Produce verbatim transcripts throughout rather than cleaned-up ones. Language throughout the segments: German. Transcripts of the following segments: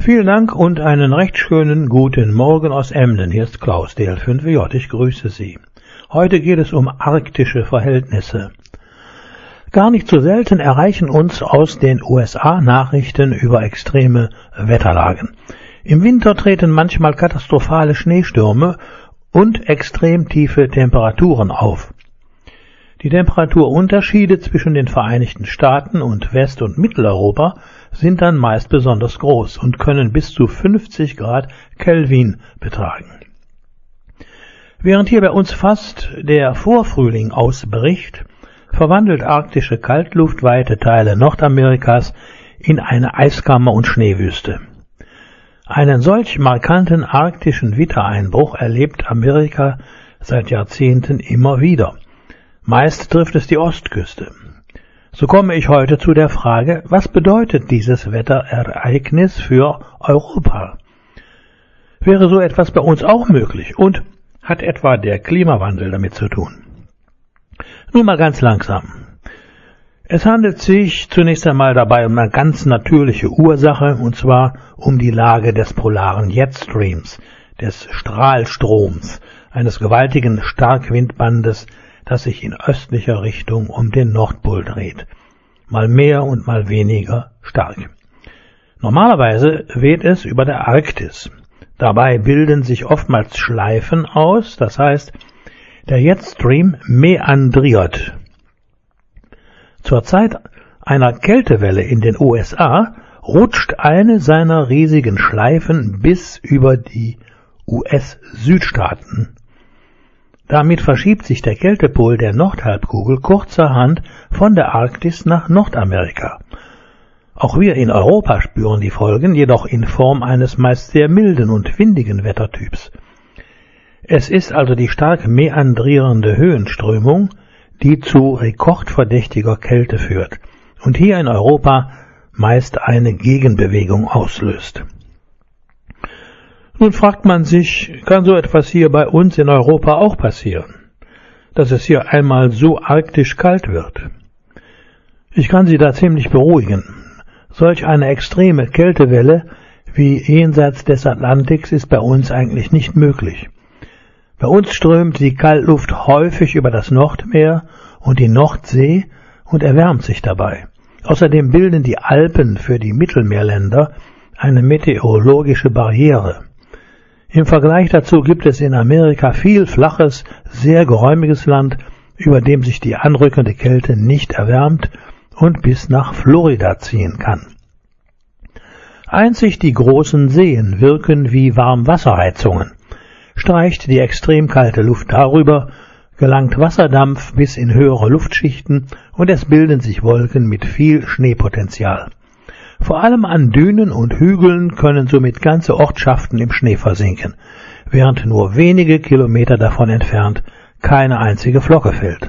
Vielen Dank und einen recht schönen guten Morgen aus Emden. Hier ist Klaus, D L fünf J. Ich grüße Sie. Heute geht es um arktische Verhältnisse. Gar nicht so selten erreichen uns aus den U S A Nachrichten über extreme Wetterlagen. Im Winter treten manchmal katastrophale Schneestürme und extrem tiefe Temperaturen auf. Die Temperaturunterschiede zwischen den Vereinigten Staaten und West- und Mitteleuropa sind dann meist besonders groß und können bis zu fünfzig Grad Kelvin betragen. Während hier bei uns fast der Vorfrühling ausbricht, verwandelt arktische Kaltluft weite Teile Nordamerikas in eine Eiskammer und Schneewüste. Einen solch markanten arktischen Wittereinbruch erlebt Amerika seit Jahrzehnten immer wieder. Meist trifft es die Ostküste. So komme ich heute zu der Frage, was bedeutet dieses Wetterereignis für Europa? Wäre so etwas bei uns auch möglich und hat etwa der Klimawandel damit zu tun? Nun mal ganz langsam. Es handelt sich zunächst einmal dabei um eine ganz natürliche Ursache, und zwar um die Lage des polaren Jetstreams, des Strahlstroms, eines gewaltigen Starkwindbandes, das sich in östlicher Richtung um den Nordpol dreht. Mal mehr und mal weniger stark. Normalerweise weht es über der Arktis. Dabei bilden sich oftmals Schleifen aus, das heißt, der Jetstream meandriert. Zur Zeit einer Kältewelle in den U S A rutscht eine seiner riesigen Schleifen bis über die U S-Südstaaten. Damit verschiebt sich der Kältepol der Nordhalbkugel kurzerhand von der Arktis nach Nordamerika. Auch wir in Europa spüren die Folgen, jedoch in Form eines meist sehr milden und windigen Wettertyps. Es ist also die stark meandrierende Höhenströmung, die zu rekordverdächtiger Kälte führt und hier in Europa meist eine Gegenbewegung auslöst. Nun fragt man sich, kann so etwas hier bei uns in Europa auch passieren, dass es hier einmal so arktisch kalt wird? Ich kann Sie da ziemlich beruhigen. Solch eine extreme Kältewelle wie jenseits des Atlantiks ist bei uns eigentlich nicht möglich. Bei uns strömt die Kaltluft häufig über das Nordmeer und die Nordsee und erwärmt sich dabei. Außerdem bilden die Alpen für die Mittelmeerländer eine meteorologische Barriere. Im Vergleich dazu gibt es in Amerika viel flaches, sehr geräumiges Land, über dem sich die anrückende Kälte nicht erwärmt und bis nach Florida ziehen kann. Einzig die großen Seen wirken wie Warmwasserheizungen. Streicht die extrem kalte Luft darüber, gelangt Wasserdampf bis in höhere Luftschichten und es bilden sich Wolken mit viel Schneepotenzial. Vor allem an Dünen und Hügeln können somit ganze Ortschaften im Schnee versinken, während nur wenige Kilometer davon entfernt keine einzige Flocke fällt.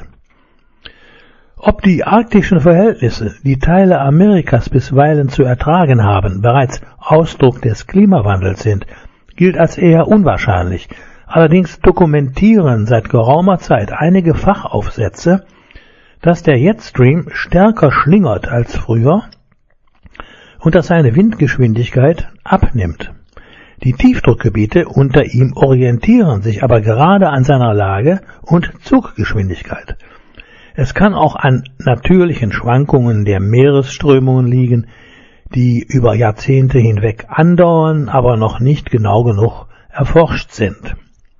Ob die arktischen Verhältnisse, die Teile Amerikas bisweilen zu ertragen haben, bereits Ausdruck des Klimawandels sind, gilt als eher unwahrscheinlich. Allerdings dokumentieren seit geraumer Zeit einige Fachaufsätze, dass der Jetstream stärker schlingert als früher und dass seine Windgeschwindigkeit abnimmt. Die Tiefdruckgebiete unter ihm orientieren sich aber gerade an seiner Lage und Zuggeschwindigkeit. Es kann auch an natürlichen Schwankungen der Meeresströmungen liegen, die über Jahrzehnte hinweg andauern, aber noch nicht genau genug erforscht sind.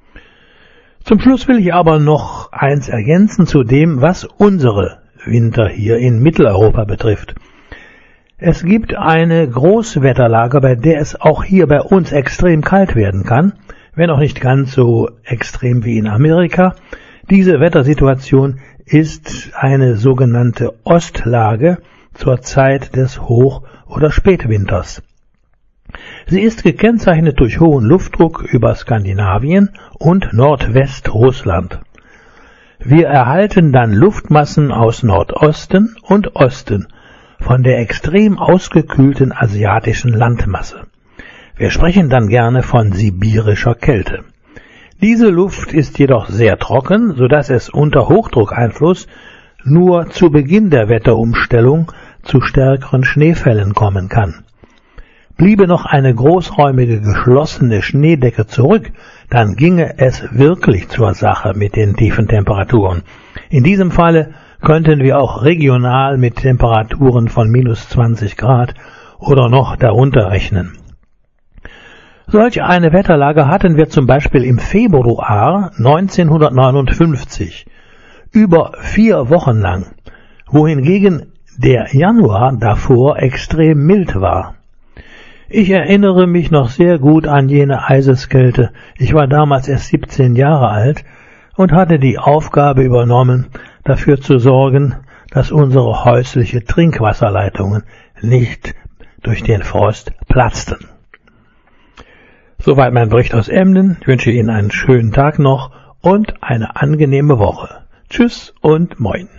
Zum Schluss will ich aber noch eins ergänzen zu dem, was unsere Winter hier in Mitteleuropa betrifft. Es gibt eine Großwetterlage, bei der es auch hier bei uns extrem kalt werden kann, wenn auch nicht ganz so extrem wie in Amerika. Diese Wettersituation ist eine sogenannte Ostlage zur Zeit des Hoch- oder Spätwinters. Sie ist gekennzeichnet durch hohen Luftdruck über Skandinavien und Nordwestrussland. Wir erhalten dann Luftmassen aus Nordosten und Osten von der extrem ausgekühlten asiatischen Landmasse. Wir sprechen dann gerne von sibirischer Kälte. Diese Luft ist jedoch sehr trocken, so dass es unter Hochdruckeinfluss nur zu Beginn der Wetterumstellung zu stärkeren Schneefällen kommen kann. Bliebe noch eine großräumige geschlossene Schneedecke zurück, dann ginge es wirklich zur Sache mit den tiefen Temperaturen. In diesem Falle könnten wir auch regional mit Temperaturen von minus zwanzig Grad oder noch darunter rechnen. Solch eine Wetterlage hatten wir zum Beispiel im Februar neunzehnhundertneunundfünfzig, über vier Wochen lang, wohingegen der Januar davor extrem mild war. Ich erinnere mich noch sehr gut an jene Eiseskälte. Ich war damals erst siebzehn Jahre alt und hatte die Aufgabe übernommen, dafür zu sorgen, dass unsere häusliche Trinkwasserleitungen nicht durch den Frost platzten. Soweit mein Bericht aus Emden. Ich wünsche Ihnen einen schönen Tag noch und eine angenehme Woche. Tschüss und moin.